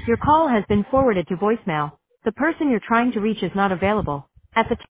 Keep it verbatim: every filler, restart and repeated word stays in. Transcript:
Your call has been forwarded to voicemail. The person you're trying to reach is not available. At the